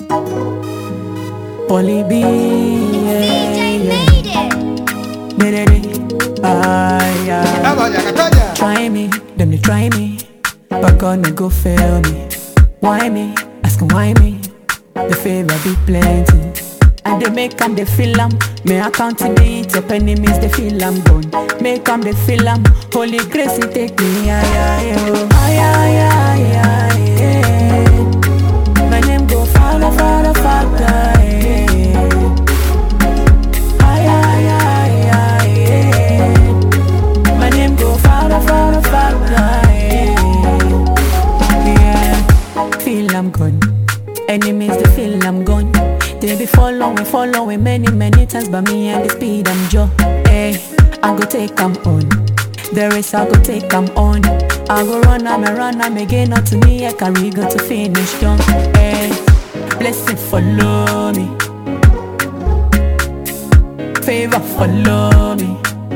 Polly B, DJ made it. Try me, them they try me, but God no go fail me. Why me? Ask 'em why me? The favor be plenty, and they make 'em they feel 'em. May I count to beat up enemies, they feel I'm gone. Make 'em they feel 'em. Holy grace, it take me, oh. My name go Father, Father, Father, My name go Father, Father, Father, yeah. Feel I'm gone. Enemies, they feel I'm gone. They be following many times, but me and the speed I'm Joe. Hey, I go take 'em on. The race I go take 'em on. I go run, I'm again. Not to me, I carry go to finish strong. Hey, blessing follow me, favor follow me,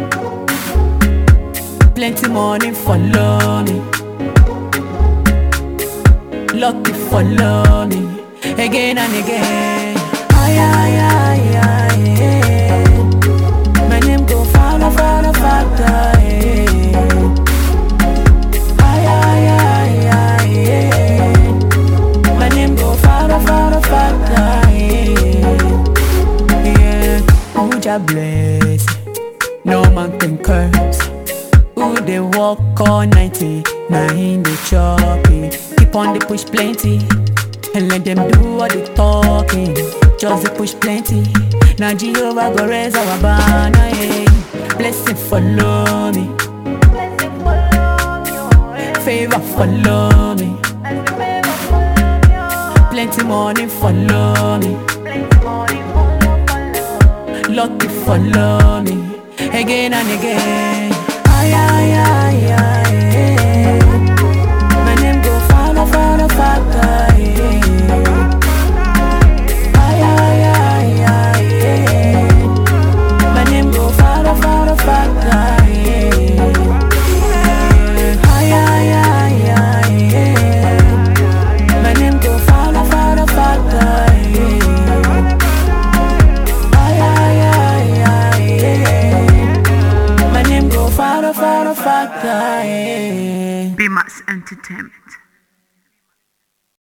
plenty money follow me, lucky follow me, again and again. My name go Father, Father, Father, My name go Father, Father, Father, yeah. Who Jah bless, no man can curse. Who they walk all 90, now in the choppy. Keep on the push plenty, and let them do all the talking. Just the push plenty. Now Jehovah go raise our banner, yeah. Blessing follow me, favor follow me, plenty money follow me, lucky follow me, again and again. My name go Father, Father, Father, My name go Father, Father, Father, My name go Father, Father, Father, My name go Father, Father, Father, Be Max Entertainment.